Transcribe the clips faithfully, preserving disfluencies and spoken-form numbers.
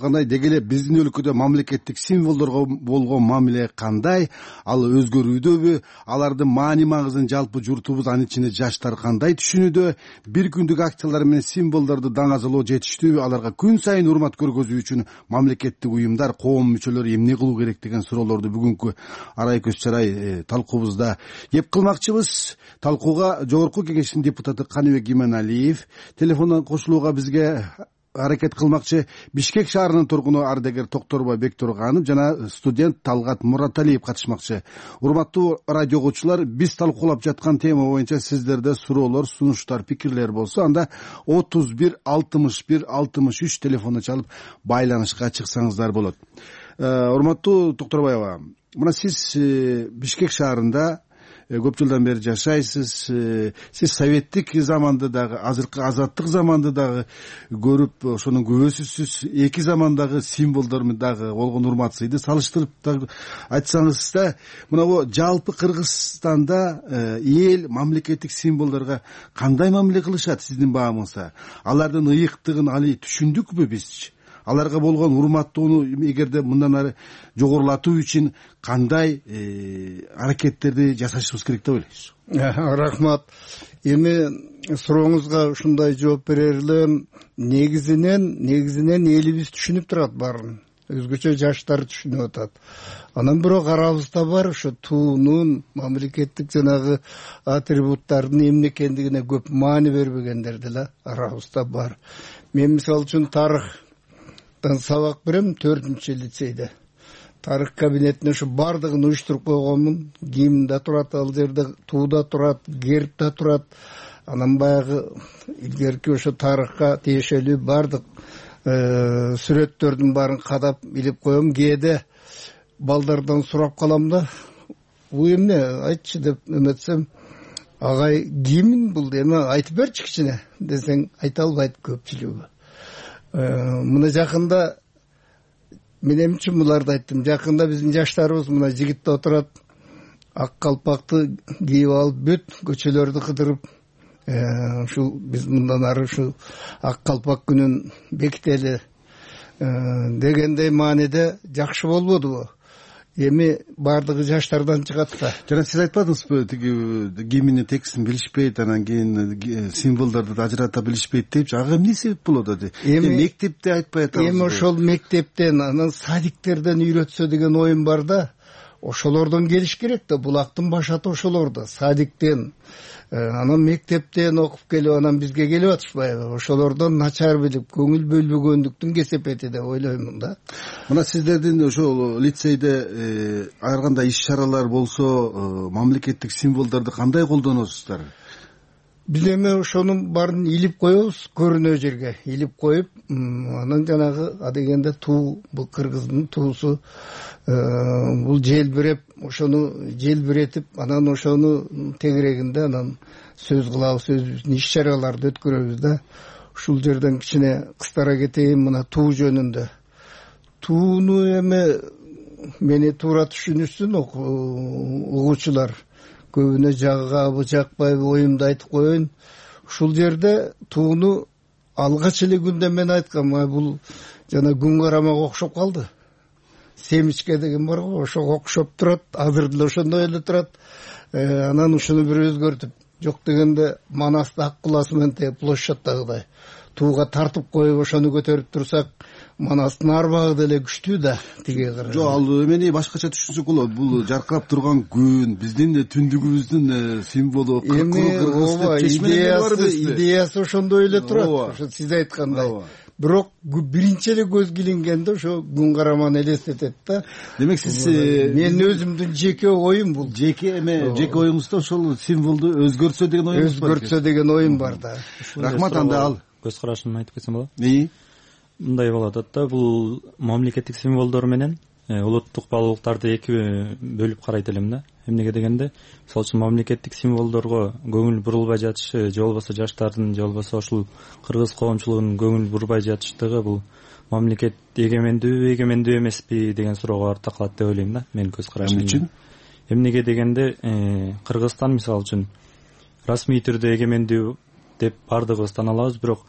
кандай, деги эле биздин өлкөдө мамлекеттик символдорго болгон мамиле кандай, ал өзгөрүүдөбү, алардын маани магызын жалпы журтубуз, анын ичинде жаштар кандай түшүнүүдө, бир күндүк акциялар менен символдорду даңазалоо жетиштүүбү, аларга күн сайын урмат көргөзүү үчүн мамлекеттик уюмдар, коом мүчөлөрү эмне кылуу керек деген суроолорду бүгүнкү арай көз чарай талкуубузда кеп кылмакчыбыз. Талкууга жогорку кеңештин депутаты Каныбек Иманалиев телефондон кошулууга бизге аракет кылмакчы. Бишкек шаарынын тургуну ардагер Токторбай Бектурганов жана студент Талгат Мураталиев катышмакчы. Урматтуу радио угуучулар, биз талкуулап жаткан тема боюнча сиздерде суроолор, сунуштар, пикирлер болсо, анда отуз бир алтымыш бир алтымыш үч телефону чалып байланышка чыксаңыздар болот. Урматтуу Токторбаева, мына сиз Бишкек шаарында көп жылдан бери жашайсыз. Сиз советтик заманды дагы, азыркы азаттык заманды дагы көрүп, ошонун күбөсүсүз. Эки замандагы символдор дагы болгон урматсызды салыштырып дагы айтсаңыз да, мына бу жалпы Кыргызстанда эл мамлекеттик символдорго кандай мамиле кылышат сиздин баамыңызда? Алардын ыйыктыгын али түшүндүкпү биз? Аларга болгон урматтоону эгерде мындан ары жогорулатуу үчүн кандай аракеттерди жасашыбыз керек деп ойлойсуз? Рахмат. Эми сурооңузга ушундай жооп берер элем. Негизинен, негизинен элибиз түшүнүп турат баарын. Өзгөчө жаштар түшүнүп атат. Анан бирок арабызда бар ошо туунун, мамлекеттик жанагы атрибуттардын эмне экендигине көп маани бербегендер деле арабызда бар. Мен мисалы үчүн тарых сабак берем төртүнчү лицейде. Тарых кабинетине ушу бардыгын уюштуруп койгонмун. Гимн да турат, ал жерде туу да турат, герб да турат. Анан баягы илгерки ошо тарыхка тиешелүү бардык сүрөттөрдүн баарын кадап илип коем. Кээде балдардан сурап калам да, бул эмне айтчы деп эметсем, агай гимн бул эме айтып берчи кичине десең айта албайт көпчүлүгү. Мына жакында мен эмчи буларды айттым. Жакында биздин жаштарыбыз мына жигитте отурат, ак калпакты кийип алып бүт көчөлөрдү кыдырып, ушул биз мындан ары ушу ак калпак күнүн бекители дегендей мааниде жакшы болбодубу? Эми бардыгы жаштардан чыгат да. Жана сиз айтпадыңызбы, тиги гимндин текстин билишпейт, анан кийин символдорду ажырата билишпейт депчи. Ага эмне себеп болот? Эми мектепте айтпай атабыз. Эми ошол мектептен, анан садиктерден үйрөтсө деген оюм бар да. Ошолордон келиш керек да, булактын башаты ошолордо. Садиктен, анан мектептен окуп келип, анан бизге келип атышпайбы? Ошолордон начар билип, көңүл бөлбөгөндүктүн кесепети деп ойлоймун да. Мына сиздердин ошол лицейде ар кандай иш-чаралар болсо, мамлекеттик символдорду кандай колдоносуздар? Биз эми ошонун баарын илип коебуз, көрүнө жерге илип коюп, анан жанагы адегенде туу, бул кыргыздын туусу, бул желбиреп, ошону желбиретип, анан ошону тегерегинде анан сөз кылабыз, өзүбүздүн иш-чараларды өткөрөбүз да. Ушул жерден кичине кыстара кетейин мына туу жөнүндө. Тууну эми мени туура түшүнүшсүн угуучулар. Көбүнө жагабы, жакпайбы оюмду айтып коеюн. Ушул жерде тууну алгач эле күндө мен айткам, бул жана күн карамага окшоп калды. Семичке деген бар го, ошого окшоп турат, азыр деле ошондой эле турат. Анан ушуну бир өзгөртүп, жок дегенде Манасты ак куласы менен тег площадьтагыдай тууга тартып коюп ошону көтөрүп турсак, Манастын арбагы деле күчтүү да тиге кара. Жок, ал эмени башкача түшүнсөк болот. Бул жаркырап турган күн, биздин түндүгүбүздүн символу, кыргыз деп чечмелер идеясы ошондой эле турат. Ошо сиз айткандай. Бирок биринчи эле көз килингенде ошо күн караманы элестетет да. Демек сиз менин өзүмдүн жеке оюм бул. Жеке эме жеке оюңузда ошол символду өзгөртсө деген оюңуз бар. Өзгөртсө деген оюм бар да. Рахмат, анда ал көз карашымды айтып кетсем болот? Ии. Мындай болот да, бул мамлекеттик символдор менен улуттук баалуулуктарды эки бөлүп карайт элем да. Эмнеге дегенде, мисалы үчүн мамлекеттик символдорго көңүл бурулбай жатышы, же болбосо жаштардын, же болбосо ушул кыргыз коомчулугунун көңүл бурбай жатыштыгы бул мамлекет эгемендүүбү, эгемендүү эмеспи деген суроого барып такалат деп ойлойм да, менин көз карашым. Эмне үчүн? Эмнеге дегенде, Кыргызстан мисалы үчүн расмий түрдө эгемендүү деп бардыгыбыз tan алабыз, бирок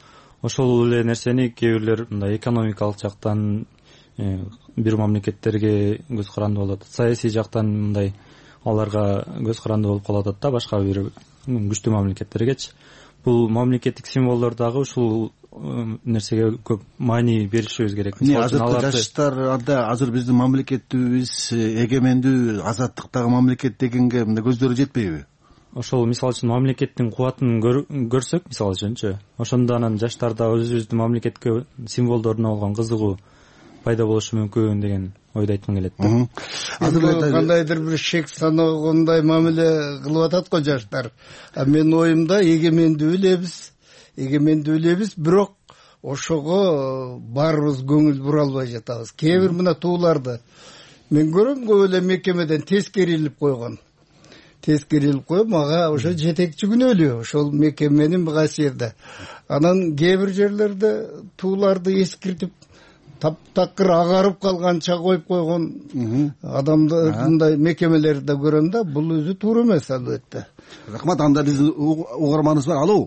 ошол эле нерсени кээ бирлер мындай экономикалык жактан бир мамлекеттерге көз каранды болуп атат, саясий жактан мындай аларга көз каранды болуп калып атат да башка бир күчтүү мамлекеттергечи. Бул мамлекеттик символдор дагы ушул нерсеге көп маани беришибиз керек. Азыркы жаштарда азыр биздин мамлекетибиз эгемендүү, азаттыктагы мамлекет дегенге мындай көздөрү жетпейби? Ошол мисалы үчүн мамлекеттин кубатын көрсөк, мисалы үчүнчү, ошондо анан жаштарда өзүбүздүн мамлекетке символдоруна болгон кызыгуу пайда болушу мүмкүн деген ойду айткым келет да. Азыр кандайдыр бир шек санагандай мамиле кылып атат го жаштар. А менин оюмда эгемендүү элебиз, эгемендүү элебиз, бирок ошого баарыбыз көңүл бура албай жатабыз. Кээ бир мына тууларды мен көрөм, көп эле мекемеден тескерилип койгон. Тескерилип коюп, мага ошо жетекчи күнөөлүү, ошол мекеменин кайсы жерде. Анан кээ бир жерлерде тууларды эскиртип, таптакыр агарып калганча коюп койгон адамды мындай мекемелерди көрөм да, бул өзү туура эмес албетте. Рахмат, анда биздин угарманыбыз бар. Алло.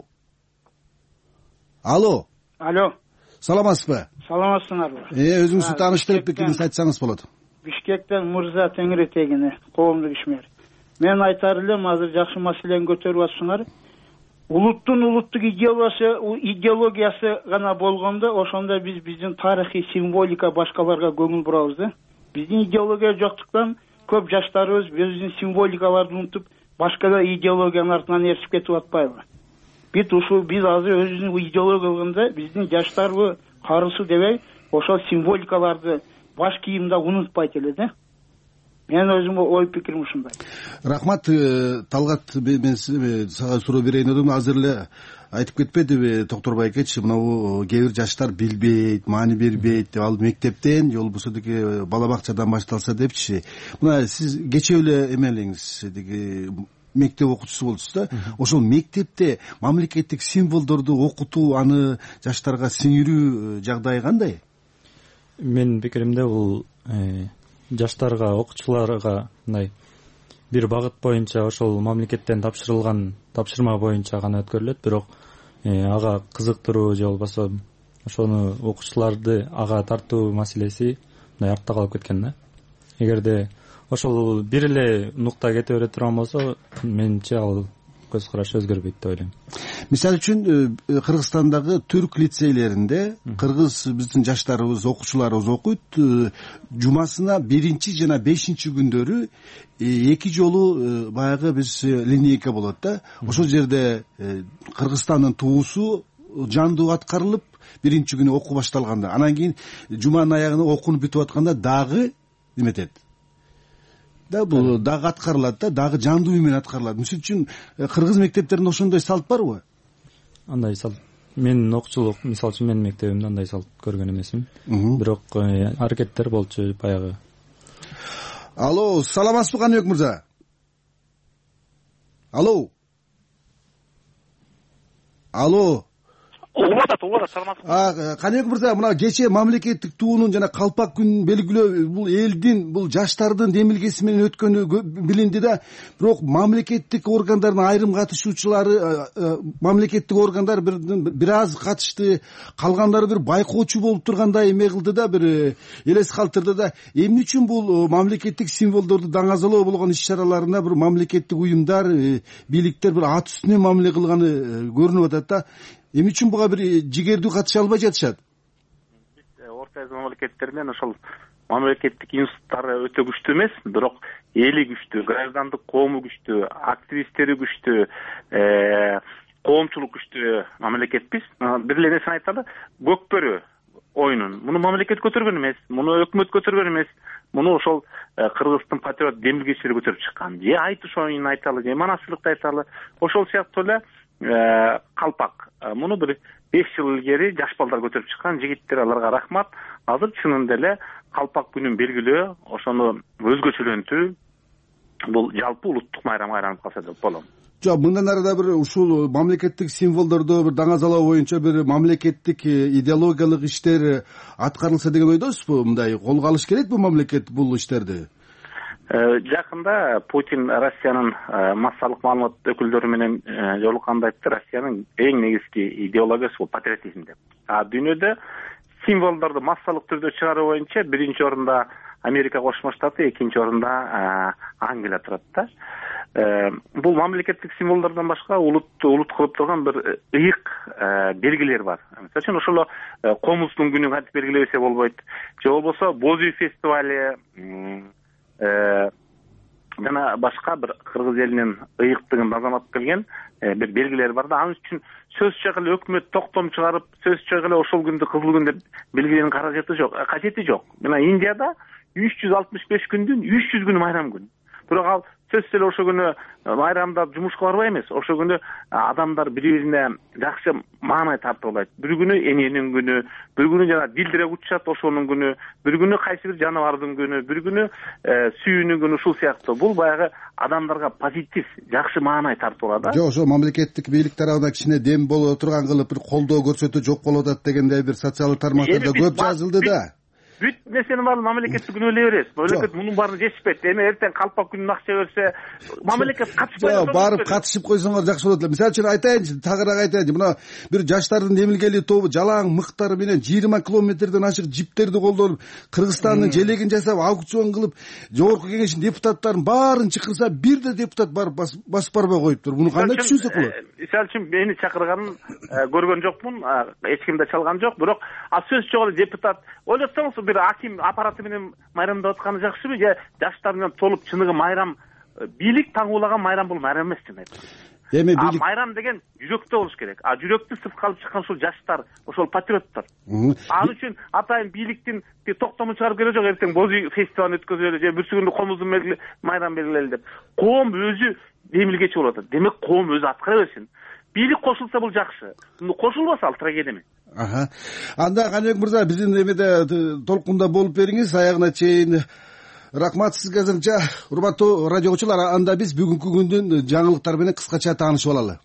Алло. Алло. Саламатсызбы? Саламатсыңарбы? Э, өзүңүздү тааныштырып пикириңизди айтсаңыз болот. Бишкектен Мырза Теңиретегини, коомдук ишмер. Мен айтар элем, азыр жакшы маселени көтөрүп атсыңар. Улуттун улуттук идеологиясы, идеологиясы гана болгондо, ошондо биз биздин тарыхый символика башкаларга көңүл бурабыз да. Биздин идеология жоктуктан көп жаштарыбыз биздин символикаларды унутуп, башка да идеологиянын артынан эрсип кетип атпайбы? Бит ушул биз азыр өзүбүздүн идеология кылганда биздин жаштарбы, карысы дебей, ошол символикаларды баш кийимде унутпайт эле да. Мен өзүм ой пикирим ушундай. Рахмат, Талгат, мен сага суроо берейин дедим. Азыр эле айтып кетпедиби Токторбай экечи, мына кээ бир жаштар билбейт, маани бербейт деп, ал мектептен же болбосо деги бала бакчадан башталса депчи. Мына сиз кечээ эле эмелеңиз, деги мектеп окуучусу болчусуз да. Ошол мектепте мамлекеттик символдорду окутуу, аны жаштарга сиңирүү жагдайы кандай? Менин пикиримде бул жаштарга, окуучуларга мындай бир багыт боюнча ошол мамлекеттен тапшырылган тапшырма боюнча гана өткөрүлөт, бирок ага кызыктыруу же болбосо ошону окуучуларды ага тартуу маселеси мындай артта калып кеткен да. Эгерде ошол бир эле нукта кете бере турган болсо, менимче ал көз караш өзгөрбөйт деп ойлойм. Мисалы үчүн Кыргызстандагы түрк лицейлеринде кыргыз биздин жаштарыбыз, окуучуларыбыз окуйт. Жумасына биринчи жана бешинчи күндөрү эки жолу баягы биз линейка болот да. Ошол жерде Кыргызстандын туусу жандуу аткарылып, биринчи күнү окуу башталганда, анан кийин жуманын аягында окууну бүтүп атканда дагы неметет да, бул дагы аткарылат да, дагы жандуу үй менен аткарылат. Мисалы үчүн кыргыз мектептеринде ошондой салт барбы? Андай салт менин окуучулук, мисалы үчүн менин мектебимде андай салт көргөн эмесмин. Бирок аракеттер болчу баягы. Алло, саламатсызбы Каныбек мырза? Алло. Алло. Угуп атат, угуп атат, саламатсызбы? А, Каныбек мырза, мына кечээ мамлекеттик туунун жана калпак күнүн белгилөө бул элдин, бул жаштардын демилгеси менен өткөнү билинди да. Бирок мамлекеттик органдардын айрым катышуучулары, мамлекеттик органдар бир аз катышты, калгандары бир байкоочу болуп тургандай эме кылды да, бир элес калтырды да. Эмне үчүн бул мамлекеттик символдорду даңазалоо болгон иш-чараларына бир мамлекеттик уюмдар, бийликтер бир ат үстүнөн мамиле кылганы көрүнүп атат да. Эмне үчүн буга бир жигердүү катыша албай жатышат? Орто Азия мамлекеттеринен ошол мамлекеттик институттары өтө күчтүү эмес, бирок эли күчтүү, граждандык коому күчтүү, активисттери күчтүү, коомчулук күчтүү мамлекетпиз. Бир эле нерсени айталы, көкбөрү оюнун муну мамлекет көтөргөн эмес, муну өкмөт көтөргөн эмес, муну ошол кыргыздын патриот демилгечилери көтөрүп чыккан. Же айтыш оюнун айталы, же манасчылыкты айталы, ошол сыяктуу эле калпак. Муну бир беш жыл илгери жаш балдар көтөрүп чыккан, жигиттер, аларга рахмат. Азыр чынында эле калпак күнүн белгилөө, ошону өзгөчөлөнтүү бул жалпы улуттук майрамга айланып калса деп болом. Жок, мындан ары да бир ушул мамлекеттик символдорду бир даңазалоо боюнча бир мамлекеттик идеологиялык иштер аткарылса деген ойдосузбу? Мындай колго алыш керек бу мамлекет бул иштерди? Жакында Путин Россиянын массалык маалымат өкүлдөрү менен жолукканда айтты, Россиянын эң негизги идеологиясы бул патриотизм деп. А дүйнөдө символдорду массалык түрдө чыгаруу боюнча биринчи орунда Америка Кошмо Штаты, экинчи орунда Англия турат да. Бул мамлекеттик символдордон башка улут улут кылып турган бир ыйык белгилер бар. Мисалы үчүн ошол комуздун күнүн кантип белгилебесе болбойт. Же болбосо Боз үй фестивали жана башка бир кыргыз элинин ыйыктыгын базамат келген бир белгилер бар да. Ал үчүн сөзсүз эле өкмөт токтом чыгарып, сөзсүз эле ошол күндү кызыл күн деп белгиленин каражаты жок, кажети жок. Мына Индияда үч жүз алтымыш беш күндүн үч жүз күнү майрам күн. Бирок ал сөзсүз эле ошол күнү майрамдап жумушка барбай эмес. Ошол күнү адамдар бири-бирине жакшы маанай тартып алат. Бир күнү эненин күнү, бир күнү жана дилдирек учат ошонун күнү, бир күнү кайсы бир жаныбардын күнү, бир күнү сүйүүнүн күнү, ушул сыяктуу. Бул баягы адамдарга позитив, жакшы маанай тартып алат да. Жок, ошо мамлекеттик бийлик тарабынан кичине дем боло турган кылып бир колдоо көрсөтүү жок болуп атат дегендей бир социалдык тармактарда көп жазылды да. Бүт нерсенин баарын мамлекетти күнөөлөй берет. Мамлекет мунун баарын жетишпейт. Эми эртең калпак күнүн акча берсе, мамлекет катышпайт. Барып катышып койсоңор жакшы болот эле. Мисалы үчүн айтайынчы, тагыраак айтайынчы. Мына бир жаштардын демилгелүү тобу жалаң мыктары менен жыйырма километрден ашык жиптерди колдонуп, Кыргызстандын желегин жасап, аукцион кылып, жогорку кеңештин депутаттарын баарын чакырса, бир да депутат барып басып барбай коюптур. Муну кандай түшүнсөк болот? Мисалы үчүн мени чакырганын көргөн жокмун, эч ким да чалган жок, бирок а сөз жок эле депутат. Ойлотсоңуз бир аким аппараты менен майрамдап атканы жакшыбы, же жаштар менен толуп чыныгы майрам, бийлик таңуулаган майрам бул майрам эмес деп айтат. Эми бийлик майрам деген жүрөктө болуш керек. А жүрөктү сыртка алып чыккан ушул жаштар, ошол патриоттор. Ал үчүн атайын бийликтин токтомун чыгарып келе жок, эртең Боз үй фестивалын өткөзөлү же бүрсү күндү комуздун белгили майрам белгилели деп. Коом өзү демилгечи болот. Демек коом өзү аткара берсин. Бийлик кошулса бул жакшы. Кошулбаса ал трагедия эмес. Аха. Анда Каныбек мырза, биздин эмеде толкунда болуп бериңиз, аягына чейин. Рахмат сизге азырынча. Урматтуу радиочулар, анда биз бүгүнкү күндүн жаңылыктары менен кыскача таанышып алалы.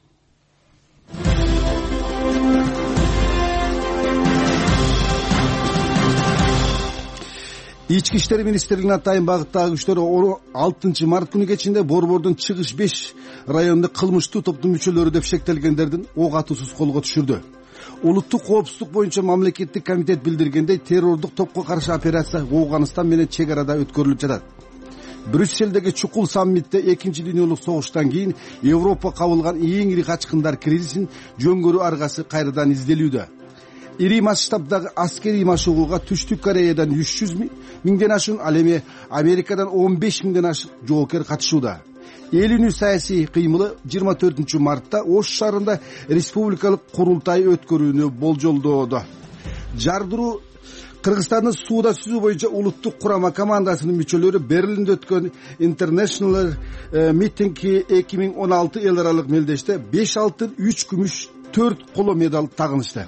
Ички иштер министрлигинин атайын багыттагы күчтөрү алтынчы март күнү кечинде Борбордун чыгыш беш районундагы кылмыштуу топтун мүчөлөрү деп шектелгендердин ок атуусуз колго түшүрдү. Улуттук коопсуздук боюнча мамлекеттик комитет билдиргендей, террордук топко каршы операция Афганистан менен чек арада өткөрүлүп жатат. Брюссельдеги чукул саммитте экинчи дүйнөлүк согуштан кийин Европа кабылган эң ири качкындар кризисин жөнгөрүү аргасы кайрадан изделүүдө. Ири масштабдагы аскерий машыгууга Түштүк Кореядан үч жүз миңден ашуун, ал эми Америкадан он беш миңден ашык жоокер катышууда. Эл үнү саясий кыймылы жыйырма төртүнчү мартта Ош шаарында республикалык курултай өткөрүүнү болжолдоодо. Жардыруу Кыргызстандын сууда сүзүү боюнча улуттук курама командасынын мүчөлөрү Берлинде өткөн International Meeting эки миң он алты эл аралык мелдеште беш алтын, үч күмүш, төрт коло медаль тагынышты.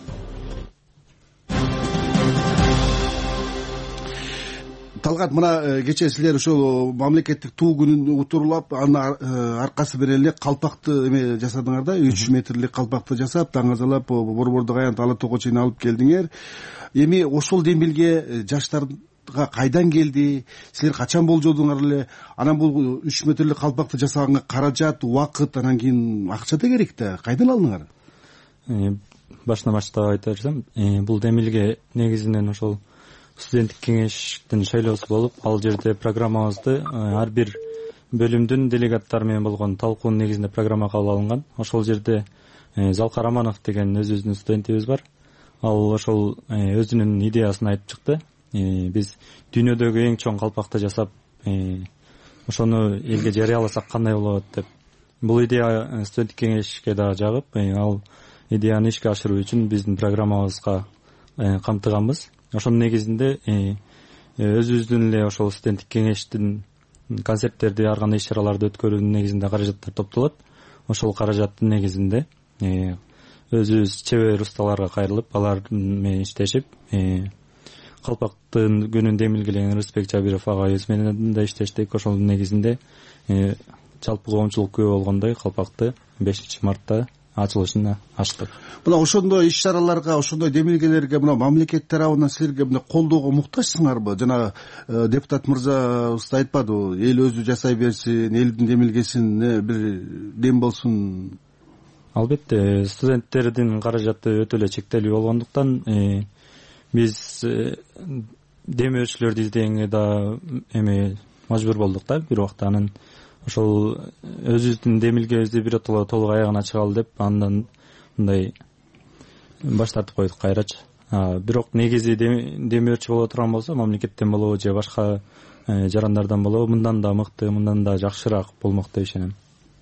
Талгат, мына кечээ силер ошол мамлекеттик туу күнүн утурлап, анын аркасы менен эле калпакты эме жасадыңар да, үч метрлик калпакты жасап, таңазалап, борбордук аянт ала тоого чейин алып келдиңер. Эми ошол демилге жаштарга кайдан келди? Силер качан болжодуңар эле? Анан бул үч метрлик калпакты жасаганга каражат, убакыт, анан кийин акча да керек да. Кайдан алдыңар? Башынан баштап айта берсем, бул демилге негизинен ошол студенттик кеңештин шайлоосу болуп, ал жерде программабызды ар бир бөлүмдүн делегаттары менен болгон талкуунун негизинде программа кабыл алынган. Ошол жерде Залкар Аманов деген өзүбүздүн студентибиз бар. Ал ошол өзүнүн идеясын айтып чыкты. Биз дүйнөдөгү эң чоң калпакты жасап, ошону элге жарыяласак кандай болот деп. Бул идея студенттик кеңешке да жагып, ал идеяны ишке ашыруу үчүн биздин программабызга камтыганбыз. Ошонун негизинде өзүбүздүн эле ошол студенттик кеңештин концерттерди, ар кандай иш-чараларды өткөрүүнүн негизинде каражаттар топтолот. Ошол каражаттын негизинде өзүбүз чебер усталарга кайрылып, алар менен иштешип, калпактын күнүн демилгелеген Рысбек Жабиров агайыбыз менен да иштештик. Ошонун негизинде жалпы коомчулук күбө болгондой калпакты бешинчи мартта ачылышына ачтык. Мына ошондой иш чараларга, ошондой демилгелерге мына мамлекет тарабынан силерге мына колдоого муктажсыңарбы? Жана депутат мырзабыз айтпадыбы, эл өзү жасай берсин, элдин демилгесине бир дем болсун? Албетте, студенттердин каражаты өтө эле чектелүү болгондуктан биз демөөчүлөрдү издегенге да эми мажбур болдук да. Бир убакта анын ошол өзүбүздүн демилгебизди биротоло толук аягына чыгалы деп андан мындай баш тартып койдук кайрачы. Бирок негизи демөөрчү боло турган болсо, мамлекеттен болобу же башка жарандардан болобу, мындан да мыкты, мындан да жакшыраак болмок деп ишенем.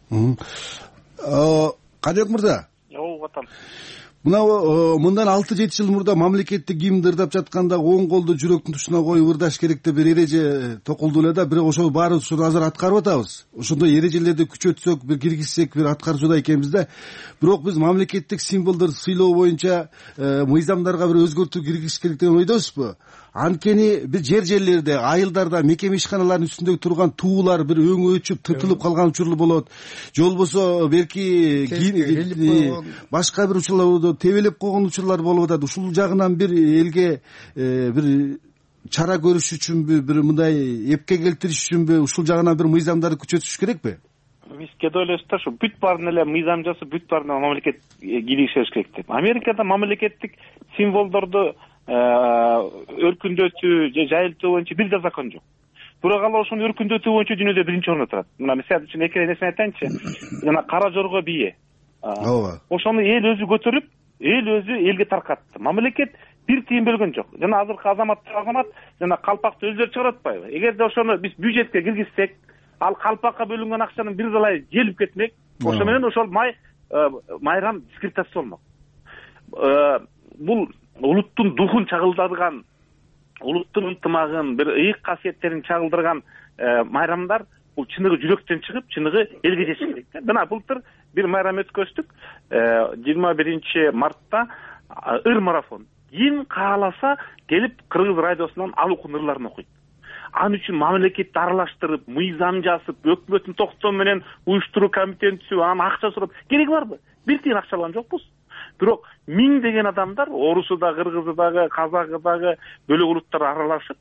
Кадиок мырза, ооба атам. Мына мындан алты жети жыл мурда мамлекеттик гимнди ырдап жатканда оң колду жүрөктүн тушуна коюп ырдаш керек деп бир эреже токулду эле да, бирок ошол баарыбыз ушуну азыр аткарып атабыз. Ошондой эрежелерди күчөтсөк, бир киргизсек, бир аткарчуда экенбиз да. Бирок биз мамлекеттик символдорду сыйлоо боюнча мыйзамдарга бир өзгөртүү киргизиш керек деген ойдосузбу? Анткени бир жер жерлерде, айылдарда, мекеме ишканаларынын үстүндө турган туулар бир өңү өчүп, тыртылып калган учурлар болот. Же болбосо белки башка бир учурларда тебелеп койгон учурлар болуп атат. Ушул жагынан бир элге бир чара көрүш үчүнбү, бир мындай эпке келтириш үчүнбү ушул жагынан бир мыйзамдарды күчөтүш керекпи? Биз кеде ойлойбуз да, ушу бүт баарын эле мыйзам жасап, бүт баарына мамлекет киргизиш керек деп. Америкада мамлекеттик символдорду өркүндөтүү же жайылтуу боюнча бир да закон жок. Бирок алар ошону өркүндөтүү боюнча дүйнөдө биринчи орунда турат. Мына мисалы үчүн эки нерсени айтайынчы. Жана кара жорго бие. Ооба. Ошону эл өзү көтөрүп, эл өзү элге таркатты. Мамлекет бир тыйын бөлгөн жок. Жана азыркы азаматтар азамат жана калпакты өздөрү чыгарып атпайбы? Эгерде ошону биз бюджетке киргизсек, ал калпакка бөлүнгөн акчанын бир далай желип кетмек, ошо менен ошол май майрам дискредитация болмок. Бул улуттун духун чагылдырган, улуттун ынтымагын, бир ыйык касиеттерин чагылдырган майрамдар бул чыныгы жүрөктөн чыгып, чыныгы элге жетиш керек. Мына былтыр бир майрам өткөздүк. жыйырма биринчи мартта ыр марафон. Ким кааласа келип Кыргыз радиосунан алукун ырларын окуйт. Ан үчүн мамлекетти аралаштырып, мыйзам жазып, өкмөттүн токтому менен уюштуруу комитетин түзүп, анан акча сурап, кереги барбы? Бир тыйын акча алган жокпуз. Бирок миң деген адамдар, орусу да, кыргызы дагы, казагы дагы, бөлөк улуттар аралашып,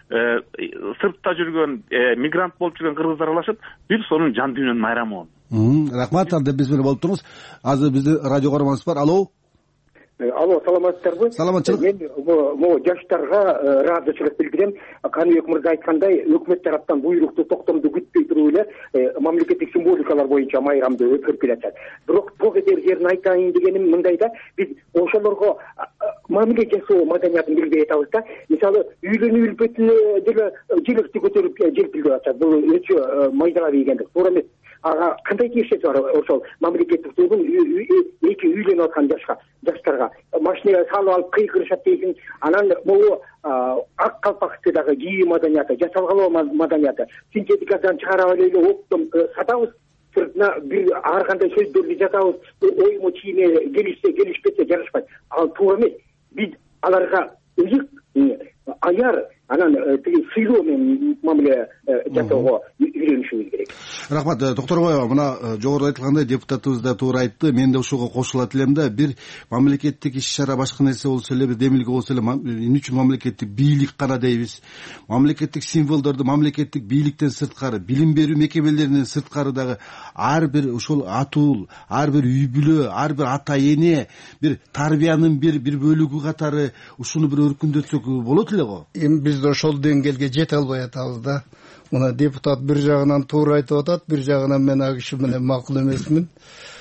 сыртта жүргөн мигрант болуп жүргөн кыргыздар аралашып, бир сонун жан дүйнөнүн майрамы болду. Рахмат, анда биз менен болуп туруңуз. Азыр биздин радио көрөрманыбыз бар. Алло. Алло, саламатсыздарбы? Саламатчылык. Мен могу жаштарга ыраазычылык билдирем. Каныбек мырза айткандай, өкмөт тараптан буйрукту, токтомду күтпөй туруп эле мамлекеттик символикалар боюнча майрамды өткөрүп келатат. Бирок бул кетер жерин айтайын дегеним мындай да, биз ошолорго мамиле жасоо маданиятын билбей атабыз да. Мисалы, үйлөнүү үлпөтүнө деле желекти көтөрүп желпилдеп атат. Бул өчө майдалап ийгендик. Туура эмес. Ага кандай тиешеси бар ошол мамлекеттик тугун эки үйлөнүп аткан жашка жаштарга машинага салып алып кыйкырышат дейсиң. Анан могу ак калпакты дагы кийүү маданияты, жасалгалоо маданияты, синтетикадан чыгарып эле оптом сатабыз. Сыртына бир ар кандай сөздөрдү жазабыз. Оюму чийиме келишсе, келишпесе жарашпайт. Ал туура эмес. Биз аларга ызык аяр анан тиги сыйлоо менен мамиле жасоого үйрөнүшүбүз керек. Рахмат, Докторбаева, мына жогоруда айтылгандай депутатыбыз да туура айтты. Мен да ушуга кошулат элем да, бир мамлекеттик иш-чара башка нерсе болсо эле, бир демилге болсо эле, эмне үчүн мамлекеттик бийлик гана дейбиз? Мамлекеттик символдорду мамлекеттик бийликтен сырткары, билим берүү мекемелеринен сырткары дагы ар бир ушул атуул, ар бир үй бүлө, ар бир ата эне, бир тарбиянын бир бир бөлүгү катары ушуну бир өркүндөтсөк болот эле го. Эми биз ошол деңгээлге жете албай атабыз да. Мына депутат бир жагынан туура айтып атат, бир жагынан мен ал киши менен макул эмесмин.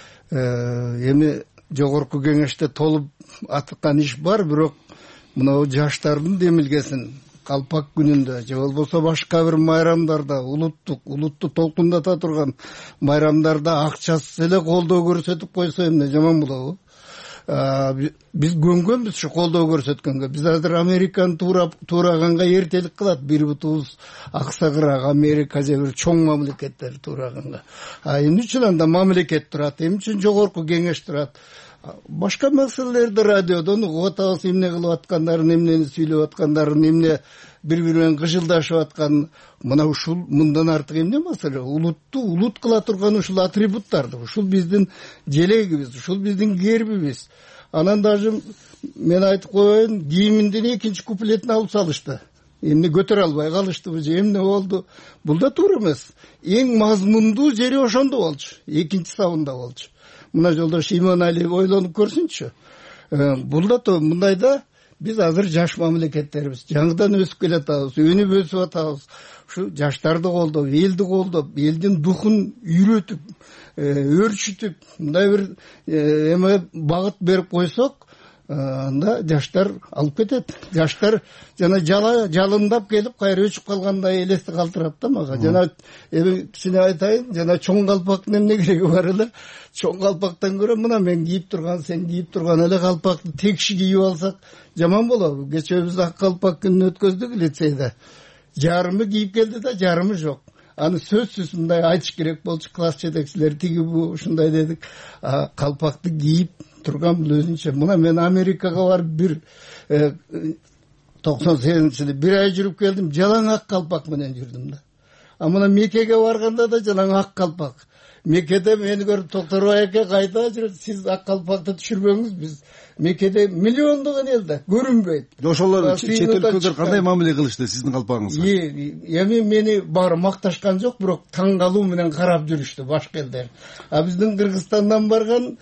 Эми жогорку кеңеште толуп аткан иш бар, бирок мына жаштардын демилгесин калпак күнүндө же болбосо башка бир майрамдарда, улуттук, улутту толкундата турган майрамдарда акчасыз эле колдоо көрсөтүп койсо эмне жаман болобу? Биз көнгөнбүз ушу колдоо көрсөткөнгө. Биз азыр Американы туура туураганга эртелик кылат. Бир бутубуз аксагыраак Америка же бир чоң мамлекеттер туураганга. А эмне үчүн анда мамлекет турат? Эмне үчүн жогорку кеңеш турат? башка маселелерди радиодон угуп атабыз, эмне кылып аткандарын, эмнени сүйлөп аткандарын, эмне бири бири менен кыжылдашып аткан. Мына ушул мындан артык эмне маселе? Улутту улут кыла турган ушул атрибуттарды, ушул биздин желегибиз, ушул биздин гербибиз. Анан даже мен айтып коеюн, гимндин экинчи куплетин алып салышты. Эмне көтөрө албай калыштыбы же эмне болду? Бул да туура эмес. Эң мазмундуу жери ошондо болчу, экинчи сабында болчу. Мына жолдош Иманалиев ойлонуп көрсүнчү. Бул да то мындайда биз азыр жаш мамлекеттербиз, жаңыдан өсүп келатабыз, өнүп өсүп атабыз. Ушу жаштарды колдоп, элди колдоп, элдин духун үйрөтүп, өрчүтүп, мындай бир эме багыт берип койсок, анда жаштар алып кетет. Жаштар жана жала жалындап келип кайра өчүп калгандай элести калтырат да мага. Жана эми кичине айтайын, жана чоң калпактын эмне кереги бар эле? Чоң калпактан көрө мына мен кийип турган, сен кийип турган эле калпакты текши кийип алсак жаман болобу? Кечээ биз ак калпак күнүн өткөздүк лицейде. Жарымы кийип келди да, жарымы жок. Аны сөзсүз мындай айтыш керек болчу, класс жетекчилери тиги бу ушундай дедик. Калпакты кийип турган бул өзүнчө. Мына мен Америкага барып бир токсон сегизинчи жылы бир ай жүрүп келдим, жалаң ак калпак менен жүрдүм да. А мына Меккеге барганда да жалаң ак калпак. Меккеде мени көрүп Токторбай аке кайда жүрөт? Сиз ак калпакты түшүрбөңүз, биз Меккеде миллиондогон элде көрүнбөйт. Ошолор чет өлкөлөр кандай мамиле кылышты сиздин калпагыңызга? Эми мени баары макташкан жок, бирок таң калуу менен карап жүрүштү башка элдер. А биздин Кыргызстандан барган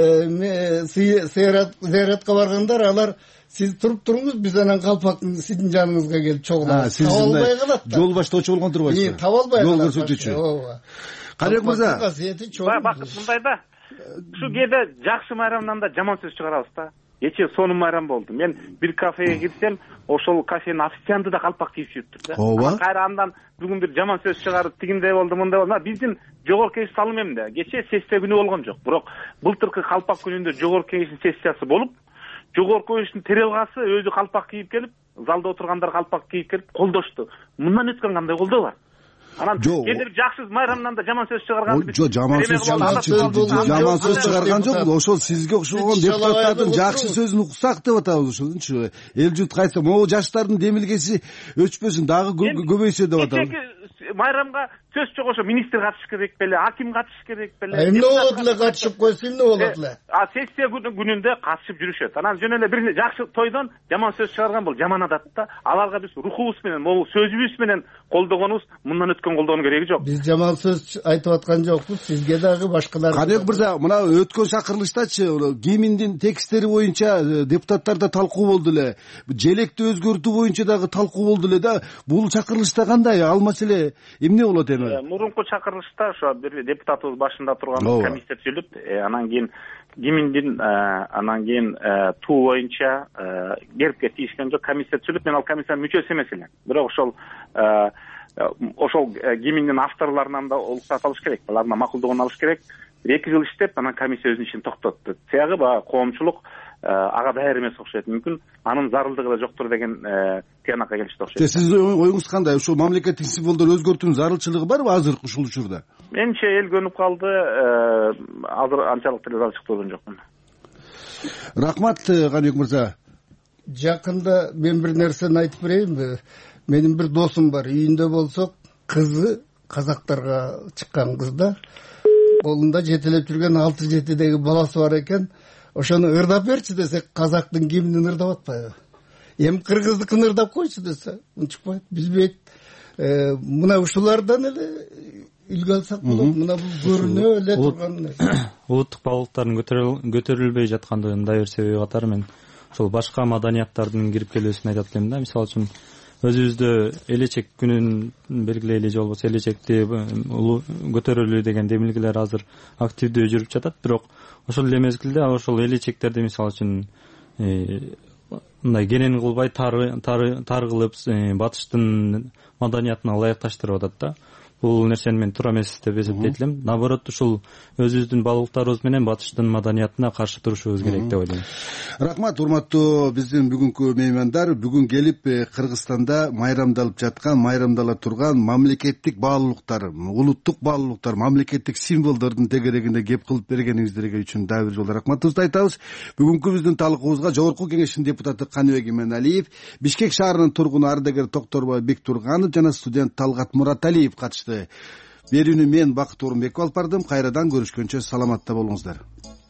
зыяратка баргандар, алар сиз туруп туруңуз, биз анан калпактын сиздин жаныңызга келип чогулабыз. Таба албай калат да. Жол баштоочу болгон турбайсызбы? Таба албай калат. Жол көрсөтүүчү. ооба. Карек мырза, бакыт мындайда, ушу кээде жакшы майрамдан да жаман сөз чыгарабыз да. Кечээ сонун майрам болду. Мен бир кафеге кирсем, ошол кафенин официанты да калпак кийип жүрүптүр да. Ооба. Кайра андан бүгүн бир жаман сөз чыгарып, тигиндей болду, мындай болду. Биздин жогорку кеңеш салым эмне? Кечээ сессия күнү болгон жок. Бирок былтыркы калпак күнүндө жогорку кеңештин сессиясы болуп, жогорку кеңештин төралгасы өзү калпак кийип келип, залда отургандар калпак кийип келип колдошту. Мындан өткөн кандай колдоо бар? Анан кээде бир жакшы майрамдан да жаман сөз чыгарган. Жок, жаман сөз жаман сөз чыгарган жок. Ошол сизге окшогон депутаттардын жакшы сөзүн уксак деп атабыз ошончу. Эл журт кайсы, могу жаштардын демилгеси өчпөсүн, дагы көбөйсө деп атабыз. Майрамга сөз жок, ошо министр катыш керек беле, аким катыш керек беле. Эмне болот эле катышып койсо эмне болот эле? А сессия күнүндө катышып жүрүшөт. Анан жөн эле бир жакшы тойдон жаман сөз чыгарган бул жаман адат да. Аларга биз рухубуз менен, могу сөзүбүз менен колдогонубуз мындан өткөн колдоонун кереги жок. Биз жаман сөз айтып аткан жокпуз, сизге дагы башкалар. Канек мырза, мына өткөн чакырылыштачы гимндин текстери боюнча депутаттарда талкуу болду эле. Желекти өзгөртүү боюнча дагы талкуу болду эле да. Бул чакырылышта кандай? Ал маселе эмне болот эми? Мурунку чакырылышта ошо бир депутатыбыз башында турган комиссия түзүлүп, анан кийин гимндин анан кийин туу боюнча гербке тийишкен жок комиссия түзүлүп, мен ал комиссиянын мүчөсү эмес элем. Бирок ошол ошол гимндин авторлорунан да уруксат алыш керек, алардан макулдугун алыш керек. эки жыл иштеп, анан комиссия өзүнүн ишин токтотту. Тиягы баягы коомчулук ага даяр эмес окшойт. Мүмкүн анын зарылдыгы да жоктур деген тыянакка келишти окшойт. Сиздин оюңуз кандай? Ушул мамлекеттик символдорду өзгөртүүнүн зарылчылыгы барбы азыр ушул учурда? Менимче эл көнүп калды, азыр анчалык деле зарылчык болгон жокмун. Рахмат, Канек мырза. Жакында мен бир нерсени айтып берейинби? Менин бир досум бар, үйүндө болсок, кызы казактарга чыккан кыз да. Колунда жетелеп жүргөн алты жетидеги баласы бар экен. Ошону ырдап берчи десек, казактын гимнин ырдап атпайбы? Эми кыргыздыкын ырдап койчу десе, унчукпайт, билбейт. Мына ушулардан эле үлгү алсак болот. Мына бул көрүнө эле турган нерсе. Улуттук баалыктардын көтөрүлбөй жаткандыгынын дагы бир себеби катары мен ошол башка маданияттардын кирип келүүсүн айтат элем да. Мисалы үчүн өзүбүздө элечек күнүн белгилейли же болбосо элечекти көтөрөлүү деген демилгелер азыр активдүү жүрүп жатат. Бирок ошол эле мезгилде ошол элечектерди мисалы үчүн мындай кенен кылбай тар тар кылып батыштын маданиятына ылайыкташтырып атат да. бул нерсени мен туура эмес деп эсептейт элем. Наоборот, ушул өзүбүздүн баалуулуктарыбыз менен батыштын маданиятына каршы турушубуз керек деп ойлойм. Рахмат, урматтуу биздин бүгүнкү меймандар. Бүгүн келип Кыргызстанда майрамдалып жаткан, майрамдала турган мамлекеттик баалуулуктар, улуттук баалуулуктар, мамлекеттик символдордун тегерегинде кеп кылып бергениңиздерге үчүн дагы бир жолу рахматыбызды айтабыз. Бүгүнкү биздин талкуубузга Жогорку Кеңештин депутаты Каныбек Именалиев, Бишкек шаарынын тургуну ардагер Токторбай Бектурганов жана студент Талгат Мураталиев катышты. Берүүнү мен Бакыт Орунбеков алып бардым. Кайрадан көрүшкөнчө саламатта болуңуздар.